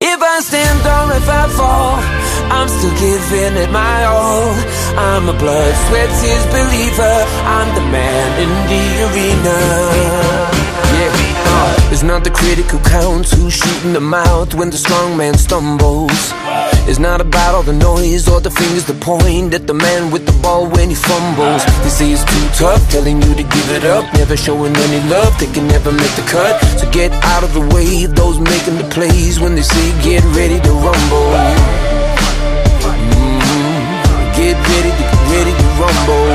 If I stand or if I fall, I'm still giving it my all. I'm a blood, sweat, tears believer. I'm the man in the arena. Yeah, it's not the critic who counts who's shooting the mouth when the strong man stumbles. It's not about all the noise or the fingers that point at the man with the ball when he fumbles. They say it's too tough, telling you to give it up, never showing any love, they can never make the cut. So get out of the way of those making the plays when they say get ready to rumble. Get ready to rumble.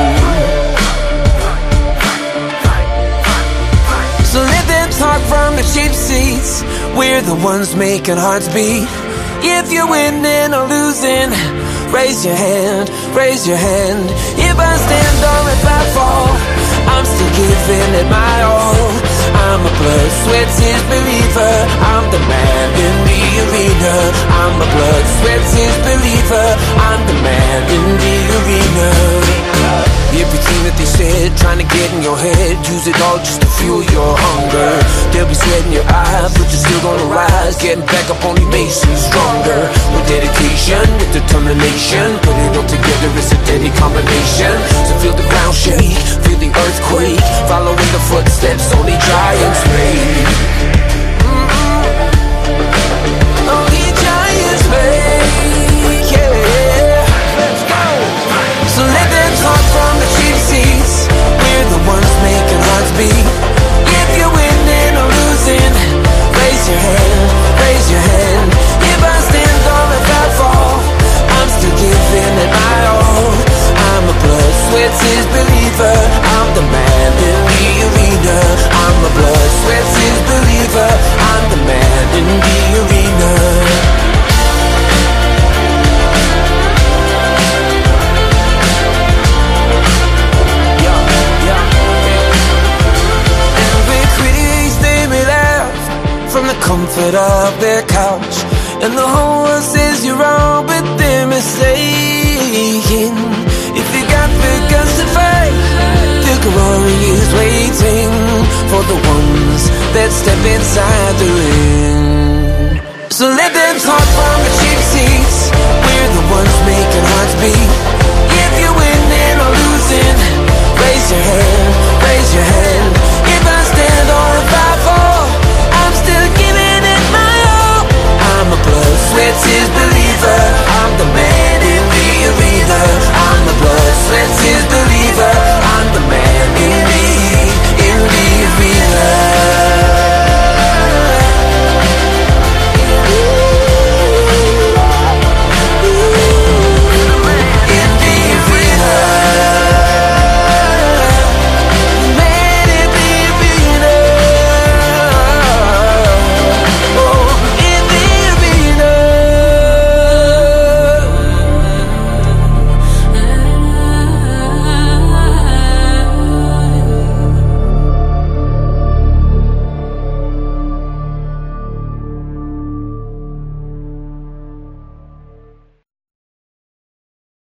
So let them talk from the cheap seats, we're the ones making hearts beat. If you're winning or losing, raise your hand, raise your hand. If I stand or if I fall, I'm still giving it my all. I'm a blood, sweat, tears believer. I'm the man in the arena. I'm a blood, sweat, tears believer. I'm the man in the arena. Everything that they said, trying to get in your head, use it all just to fuel your hunger. They'll be sweating your eye, but you're still gonna rise. Getting back up only makes you stronger. With dedication, with determination, put it all together, it's a deadly combination. So feel the ground shake, feel the earthquake, following the footsteps only giants make. Only giants make, yeah. Let's go. So let them talk from the cheap seats, we're the ones making hearts beat. If you're winning or losing, raise your hand, raise your hand. If I stand or if I fall, I'm still giving it my all. I'm a blood, sweat, tears believer. I'm the man in the arena. I'm a blood, sweat, tears believer. I'm the man in the arena. From the comfort of their couch, and the whole world says you're wrong, but they're mistaken. If you got the guts to fight, the glory is waiting for the ones that step inside the ring. So let them talk from the cheap seats, we're the ones making hearts beat.